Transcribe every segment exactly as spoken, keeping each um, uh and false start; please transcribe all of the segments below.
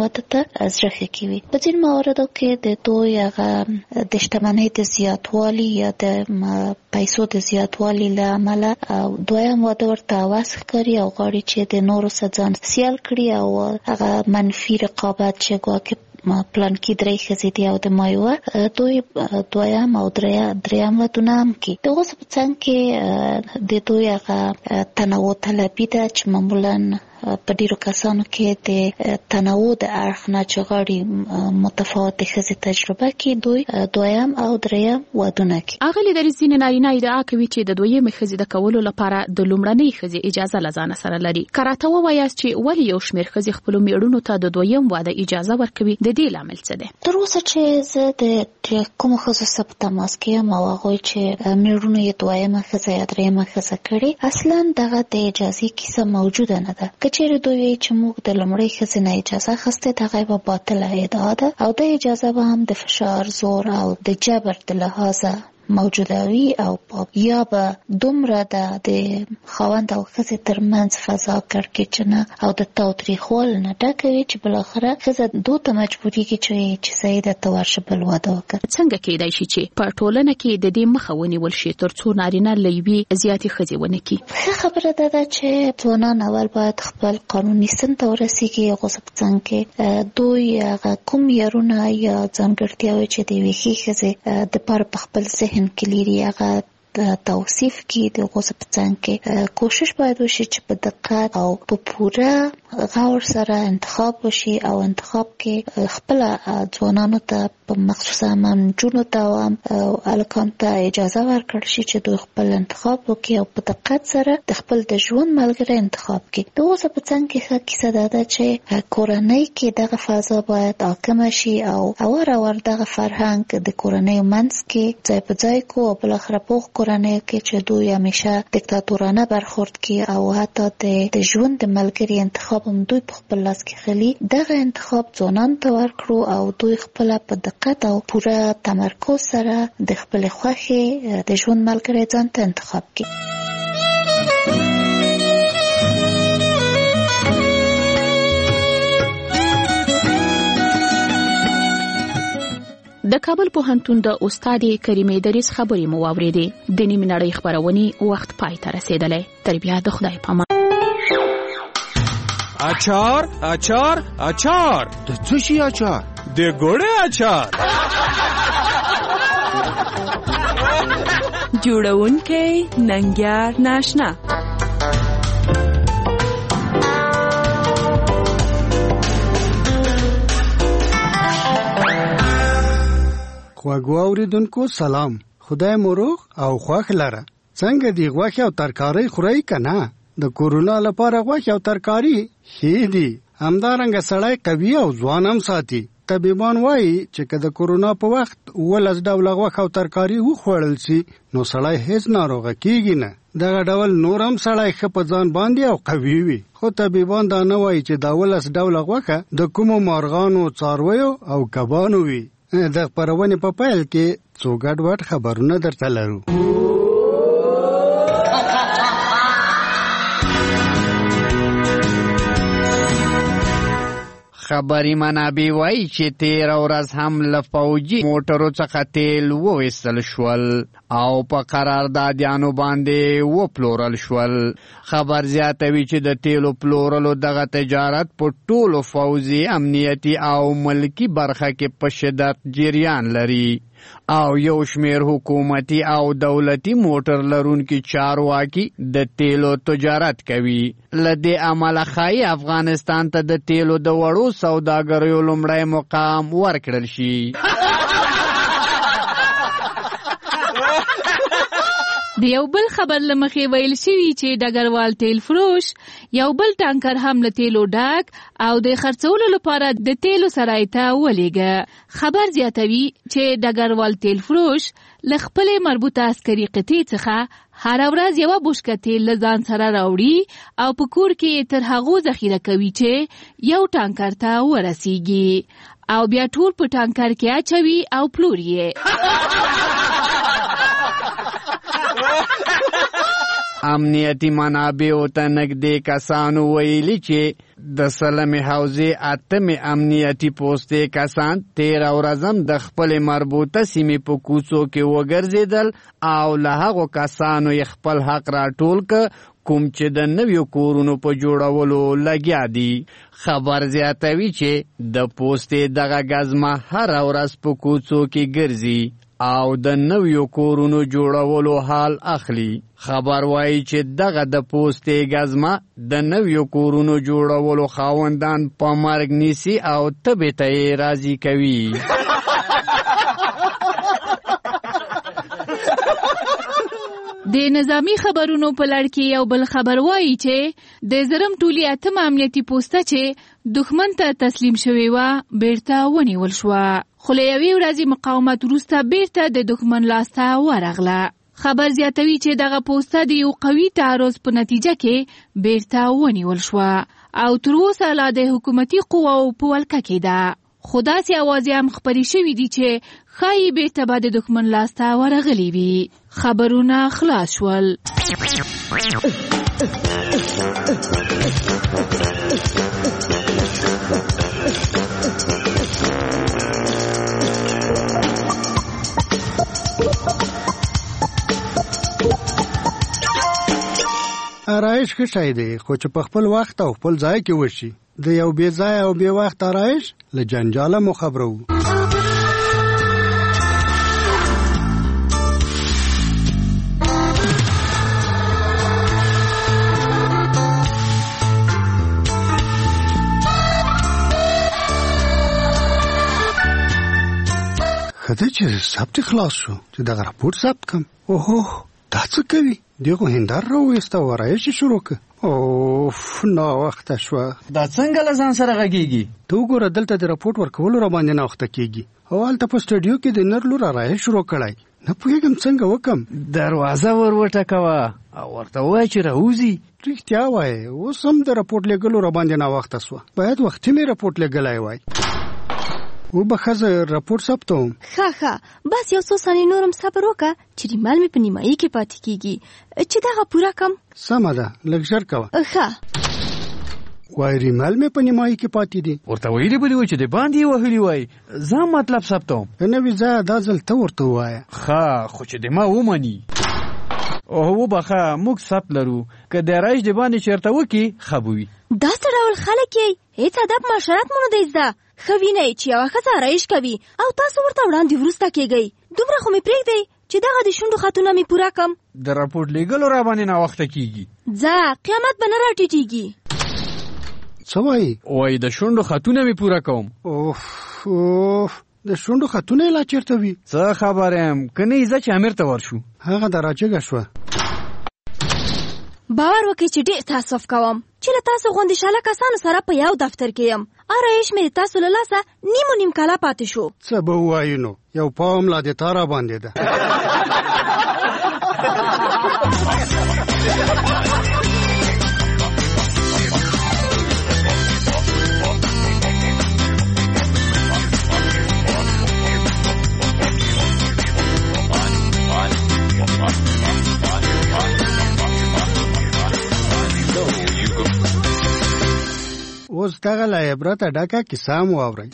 وده ته زړه کوي. په ځین مواردو کې د دوی هغه د شتمنۍ د زیاتوالي یا د پیسو د زیاتوالي له امله دویم واده ورته وسخ کړي او غواړي چې د نورو سره ځان سیال کړي او هغه منفي رقابت چې ګواکې پلان کې درې ښځې دي او د مایوه دوی دویم او دریم ودونه هم کوي. د اوس په څنګ کې د دوی هغه تنوع طلبي ده چې معمولا په ډیرو کسانو کې د تنوع د اړخ نه چې غواړي متفاوتې ښځې تجربه کړي دوی دویم او دریم ودونه کوي. اغلې د ځینې نارینه ادعا کوي چې د دویمې ښځې د کولو لپاره د لومړنۍ ښځې اجازه له ځانه سره لري. که راته ووایاست چې ولې یو شمېر ښځې خپلو مېړونو ته د دویم واده اجازه ورکوي، د دې لامل څه دی؟ تر اوسه چې زه د کومو ښځو سره په تماس کې یم او هغوی چې مېړونو یې دویمه ښځه یا دریمه ښځه کړې، اصلا دغه د اجازې کیسه موجوده نه ده. که چېرې دوی وایي چې موږ د لومړۍ ښځې نه اجازه اخیستې، دغه یوه باطله ادعا ده او د اجازه به هم د فشار، زور او د جبر د لحاظه موجوده وي او یا به دومره د د خاوند او ښځې ترمنځ فضا کړکېچنه او د تاوتریخوالي نه ډکه وي چې بالاخره ښځه دو ته مجبورېږي چې چې صحیح ده ته ورشه بل واده وکړه. څنګه کېدای شي چې په ټولنه کې د دې مخه ونیول شي تر څو نارینه له یوې زیاتې ښځې ونه کړي؟ ښه خبره دا ده چې ځوانان اول باید خپل قانوني سن ته ورسېږي. هغو څه په څنګ کې دوی هغه کوم معیارونه یا ځانګړتیاوې چې د یوې ښې ښځې دپاره په خپل ذهن کې لري هغه توصیف کې د هغو څه په څنګ کې کوشش باید وشي چې په دقت او په پوره غور سره انتخاب وشي او انتخاب کې خپله ځوانانو ته په مخصوصا نجونو ته او هلکانو ته اجازه ورکړل شي چې دوی خپل انتخاب وکړي او په دقت سره د خپل د ژوند ملګری انتخاب کړي. د هغو څه په څنګ کې ښه کیسه دا ده چې کورنۍ کې دغه فضا باید حاکمه شي او اور اور دغه فرهنګ د کورنیو منځ کې ځای په ځای کو او بالاخره پوخ کورنۍ کې چې دوی همیشه دیکتاتورانه برخورد کوي او حتی د ژوند د ملګري انتخاب هم دوی په خپل لاس کې خلي. دغه انتخاب ځوانانو ته ورکړو او دوی خپل په دقت او پوره تمرکز سره د خپل خوښې د ژوند ملګری ځان ته انتخاب کړي. د کابل پوهنتون د استاد کریمې دریس خبرې مو واورېدې. د نیمې نړۍ خبرونې وخت پای ته رسېدلی. تر بیا د خدای په امان. اچار اچار اچار د څه شي اچار؟ د ګوړې اچار. جوړونکی ننګیار ناشنا. خواږو اوریدونکو سلام. خدای مو روغ او خوښ لره. څنګه دی غوښه او ترکاری خورئ کنه؟ د کورونا لپاره غوښه او ترکاری ښې دي. همدارنګه سړی قوي او ځوان هم ساتي. طبيبان وایي چې که د کورونا په وخت ولس ډول غوښه او ترکاری وخوړل شي نو سړی هیڅ ناروغه کیږي نه. دغه ډول نور هم سړی ښه په ځان باندې او قوي وي. خو طبيبان دا نه وایي چې دا ولس ډول غوښه د کومو مارغانو، څارویو او کبانو وي. د خبرونې په پیل کې څو ګډوډ خبرونه درته لرو. خبري منابع وایي چې تیره ورځ هم له پوځي موټرو څخه تیل وویستل شول او په قراردادیانو باندې وپلورل شول. خبر زیاتوي چې د تیلو پلورلو دغه تجارت په ټولو پوځي، امنیتي او ملکي برخه کې په شدت جریان لري او یو شمیر حکومتي او دولتي موټر لرونکي چارواکي د تیلو تجارت کوي. لدې عمله ښایي افغانستان ته د تیلو د وړو سوداګریو لومړی مقام ورکړل شي. د یو بل خبر لمخې ویل شوي چې ډګروال تیل فروش یو بل ټانکر هم له تیلو ډک او د خرڅولو لپاره د تیلو سرای ته ولېږه. خبر زیاتوي چې ډګروال تیل فروش له خپلې مربوطه عسکري قطعې څخه هر ورځ یوه بوشکه تیل له ځان سره راوړي او په کور کې تر هغو ذخیره کوي چې یو ټانکر ته ورسیږي او بیا ټول په ټانکر کې اچوي او پلوري یې. امنیتی منابعو ته نږدې کسانو ویلي چې د سلمې حوزې اتمې امنیتي پوستې کسان تیره ورځ هم د خپلې مربوطه سیمې په کوڅو کې وګرځېدل او له هغو کسانو یې خپل حق راټول که کوم چې د نویو کورونو په جوړولو لګیا دي. خبر زیاتوي چې د پوستې دغه ګزمه هره ورځ په کوڅو کې ګرځي او د نویو کورونو جوړولو حال اخلي. خبر وایي چې دغه د پوستې ګزمه د نویو کورونو جوړولو خاوندان په مرګ نیسي او تبې ته یې راضي کوي. د نظامی خبرونو په لړ کې یو بل خبر وایي چې د زرم ټولي اتم امنیتي پوسټه چې دښمن ته تسلیم شوی و بیرته ونیول شو، خو له یوې ورځې مقاومت وروسته بیرته د دښمن لاسته ورغله. خبر زیاتوي چې دغه پوسټه د یو قوي تعرض په نتیجه کې بیرته ونیول شو او تر اوسه لا د حکومتي قواو په ولکه کې ده. خو داسې اوازې هم خپرې شوي دي چې ښایي بیرته به د دښمن لاسته ورغلي وي. خبرونه خلاص شول. آرایش ښه شی دی، خو چې په خپل وخت او خپل ځای کې وشي. د یو بې ځای او بې وخت آرایش له جنجاله مو خبرو. خدای چې ثبت خلاص شو چې دغه راپورټ ثبت کم. اوهو دا څه کوي؟ دغه هندار راوېسته او آرایش شروع کړ. اوف ناوخته شوه. دا څنګه له ځان سره غږیږي؟ ته وګوره دلته د راپورټ ورکولو را باندې ناوخته کېږي او هلته په سټډیو کې د نر لور آرایش شروع کړی. نه پوهېږم څنګه وکم. دروازه ور وټکوه او ورته ووایه چې راوځي. رښتیا وایې، اوس هم د راپورټ لېږلو را باندې ناوخته سوه. باید وختي مې راپورټ لېږلی وای. وبخه زه راپورټ ثبتوم. ښه ښه بس یو څو ثانیې نور هم صبر وکړه چې ریمال مې په نیمایي کې پاتې کېږي چې دغه پوره کم. سمه ده، لږ ژر کوه. ښه وای ریمال مې په نیمایي کې پاتې دي. ورته ویلي به دي و چې د باندې یې وهلي وای. زه مطلب ثبتوم. نوي ځایه دا ځل ته ورته ووایه. ښه خو چې د ما ومني. اوه وبخه موږ ثبت لرو، که د آرایش د باندې چېرته وکړي ښه به وي. دا څه ډول خلک یې؟ هېڅ ادب معاشرت مو نه دی زده. ښه وینئ چې یوه ښځه آرایش کوي او تاسو ورته وړاندې وروسته کېږئ. دومره خو مې پرېږدئ چې دغه د شونډو خطونه مې پوره کم. د راپورټ لېږلو را باندې ناوخته کېږي. ځه قیامت به نه راټیټېږي. څه وایي؟ وایي د شونډو خطونه مې پوره کوم. اوف اوف د شونډو خطونه یې لا چېرته وي؟ څه خبر یم، که نه یې ځه چې امیر ته ورشو. هغه د راجګه شوه. باور وکړئ چې ډېر تاسف کوم چې له تاسو غوندې شاله کسانو سره په یو دفتر کې یم. آرایش مې د تاسو له لاسه نیمو نیم کاله پاتې شو. څه به ووایو نو، یو پام لا د تا را باندې ده. اوس دغه له عبرته ډکه کیسه مو واورئ.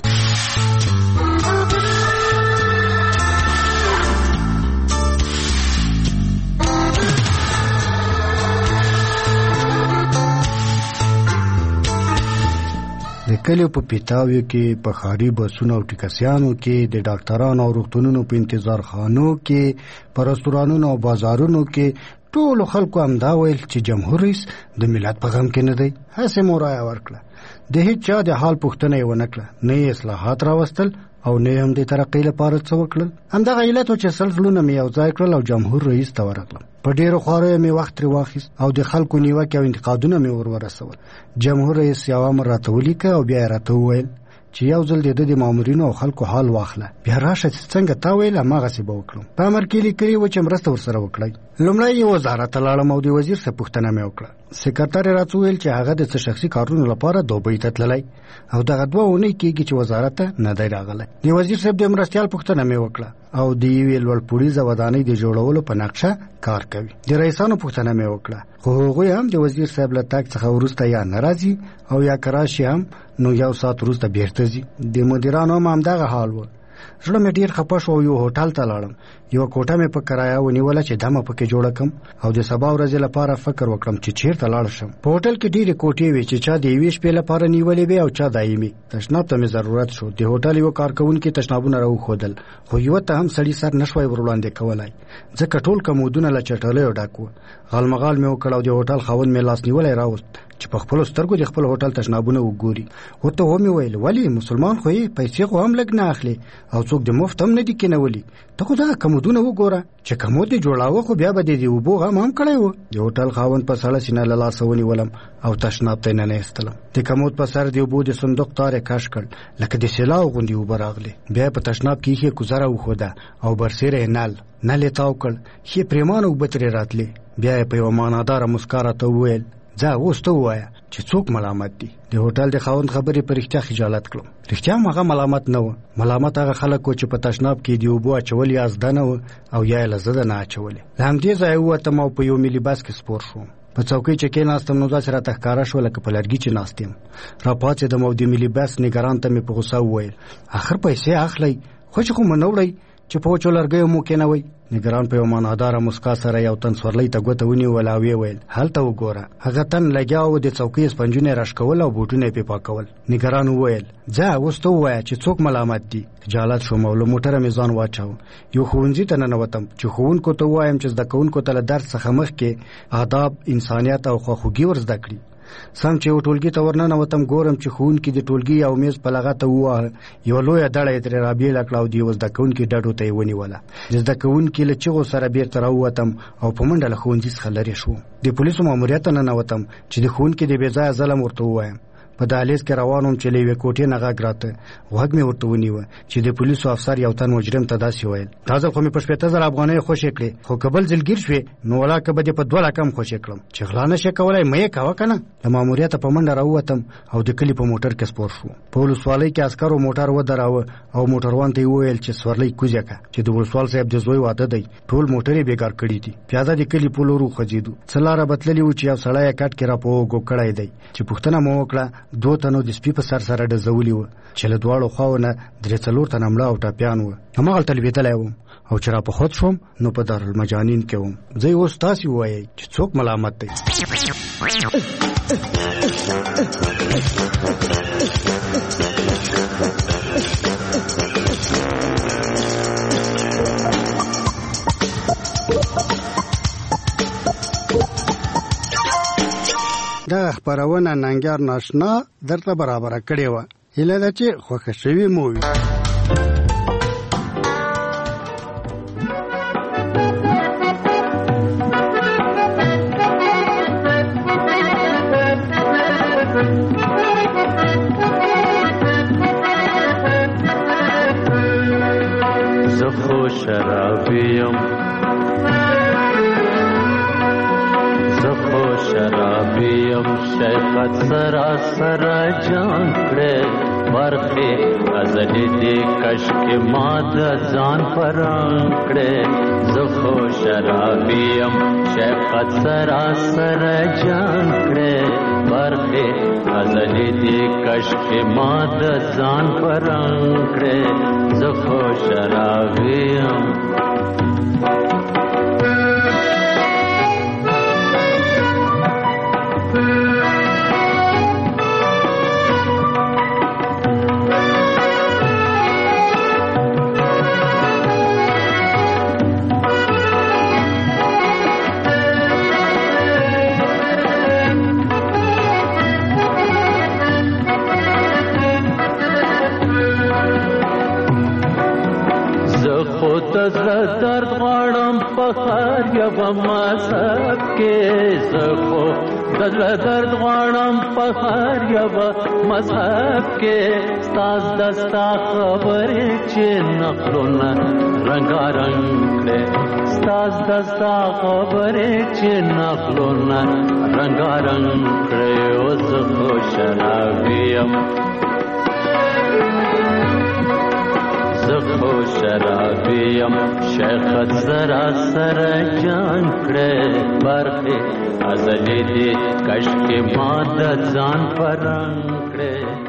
د کلیو په پیتاویو کې، په ښاري بسونو او ټیکسیانو کې، د ډاکټرانو او روغتونونو په انتظار خانو کې، په رستورانونو او بازارونو کې ټولو خلکو همدا ویل چې جمهور رئیس د ملت په غم کې نه دی. هسې مو رایه ورکړه، د هیڅ چا د حال پوښتنه یې ونه کړه، نه یې اصلاحات راوستل او نه هم د ترقۍ لپاره څه وکړل. همدغه علت و چې سل زړونه مې یو ځای کړل او جمهور رئیس ته ورغلم. په ډېرو خواریو مې وخت ترې واخیست او د خلکو نیوکې او انتقادونه مې ور ورسول. جمهور رئیس یو امر راته ولیکه او بیا یې راته وویل چې یو ځل د ده د مامورینو او خلکو حال واخله، بیا راشه چې څنګه تا ویل هماغسې به وکړم. په امر کې لیکلي و چې مرسته ورسره وکړئ. لومړی یې وزارت ته لاړم او د وزیر څخه پوښتنه مې وکړه سکرټر راڅویل چې هغه د څه شخصي کارونو لپاره دوبۍ ته تللی او دغه دوه اونۍ کېږي چې وزارت ته نه دی راغلی. د وزیر صاحب د مرستیال پوښتنه مې وکړه او د یوې لوړپوړیزه ودانۍ د جوړولو په نقشه کار کوي. د رئیسانو پوښتنه مې وکړه خو هغوی هم د وزیر صاحب له تګ څخه وروسته یا نه راځي او یا که راشي هم نو یو ساعت وروسته بیرته ځي. د مدیرانو هم همدغه حال و. زړه مې ډېر خپه شو او یو هوټل ته لاړم. یوه کوټه مې په کرایه ونیوله چې دمه پکې جوړه کړم او د سبا ورځې لپاره فکر وکړم چې چیرته لاړ شم. په هوټل کې ډېرې کوټې وې چې چا د یوې شپې لپاره نیولې وې او چا دایمي. تشناب ته مې ضرورت شو. د هوټل یو کارکوونکي تشنابونه راوښودل خو یوه ته هم سړي سر نشوای ور وړاندې کولی ځکه ټول کمودونه له چټلیو ډک وو. غالمغال مې وکړ او د هوټل خاوند مې لاس نیولی راوست چې په خپلو سترګو د خپل هوټل تشنابونه وګوري. ورته ومې ویل ولې مسلمان خو یې پیسې خو هم لږ نه اخلي او څوک د مفت هم نه دي کېنولي. ته خو دغه کمودونه وګوره چې کمود دې جوړاوه خو بیا به دې د اوبو غم هم کړی و. د هوټل خاوند په سړه سینه له لاسه ونیولم او تشناب ته یې ننیستلم. د کمود په سر د اوبو د صندوق تار یې کش کړ لکه د سیلاو غوندې اوبه راغلې. بیا یې په تشناب کې ایښې کوزه راوښوده او برسیره یې نل نل یې تاو کړ. ښې پرېمانه اوبه ترې راتلې. بیا یې په یوه معناداره مسکا راته وویل ځه اوس ته ووایه چې څوک ملامت دي. د هوټل د خاوند خبرې په رښتیا خجالت کړم. رښتیا هم هغه ملامت نه و. ملامت هغه خلک و چې په تشناب کې د اوبو اچول یا زده نه و او یا یې له زده نه اچولې. له همدې ځایه ووتم او په یو ملي بس کې سپور شوم. په څوکۍ چې کېناستم نو داسې راته ښکاره شوه لکه په لرګي چې ناست یم. راپاڅېدم او د ملي بس نګران ته مې په غوسه وویل اخر پیسې اخلئ خو چې خو مه نه وړئ چې په وچو لرګیو مو کېنوئ. نګران په یو معناداره مسکا سره یو تن سورلۍ ته ګوته ونیول او ویې ویل هلته وګوره. هغه تن لګیا و د څوکۍ سپنجونه یې راښکول او بوټونه یې پرې پاکول. نګران وویل ځه اوس ته ووایه چې څوک ملامت دي. خجالت شوم او له موټره مې ځان واچاوه. یو ښوونځي ته ننوتم چې ښوونکو ته ووایم چې زده کوونکو ته له درس څخه مخکې آداب انسانیت او خواخوږي ور زده کړي. سم چې یو ټولګي ته ورننوتم ګورم چې ښوونکي د ټولګي یو میز په لغته وواهه. یوه لویه دړه یې ترې رابېله کړه او د یوه زده کوونکي ډډو ته یې ونیوله. د زده کوونکي له چغو سره بېرته راووتم او په منډه له ښوونځي څخه لرې شوم. د پولیسو ماموریت ته ننوتم چې د ښوونکي د بې ځایه ظلم ورته ووایم. په دهلیز کې روان وم چې له یوې کوټې نه غږ راته. غوږ مې ورته ونیوه چې د پولیسو افسر یو تن مجرم ته داسې ویل دا ځل خو مې په شپېته زره افغانۍ خوشې کړې خو که بل ځل ګیر شوې نو ولاکه به دې په دوه لکه هم خوشې کړم چې غلا نه شې کولی مه یې کوه که نه. له ماموریته په منډه راووتم او د کلي په موټر کې سپور شو. په ولسوالۍ کې عسکرو موټر ودراوه او موټروان ته یې وویل چې سورلۍ کوزه که چې د ولسوال صاحب د زوی واده دی. ټول موټر یې بېګار کړي دي. پیاده د کلي په لور وخوځېدو. څه لاره به تللي وو چې یو سړی یې کټ کې را په اوږو کړی دی چې پوښتنه مو وکړه دوه تنو د سپي په سر سره ډزولي وو چې له دواړو خواو نه درې څلور تنه مړه او ټپیان وو. هماغلته لوېدلی وم او چې را په خود شوم نو په دارالمجانین کې وم. زه اوس تاسې ووایئ چې څوک ملامت دی. دا خبرونه ننګیار ناشنا درته برابره کړې وه. هیله ده چې خوښه شوې مو وي. زه خو شرابي یم شرابی یم شیخت سرا سرا جان کړه برخه ازلی دی کشک ما د ځان پران کړه. زه خو شرابی یم شیخت سرا سرا جان کړه برخه ازلی دی کشک ما د ځان پران کړه. زه خو شرابی یم درد غړم په خار یو مذهب کې. زه خو دل درد غواړم په هر یو مذهب کې ستاز دستا خبرې چې نقلونه رنګارنګ کړې ستاز دستا خبرې چې نقلونه رنګارنګ کړې اوس خو شرابي یم زخو شرابی یم شیخت زرا سر جان کړه برخه ازلی دی کشک ما د ځان پرنګ کړه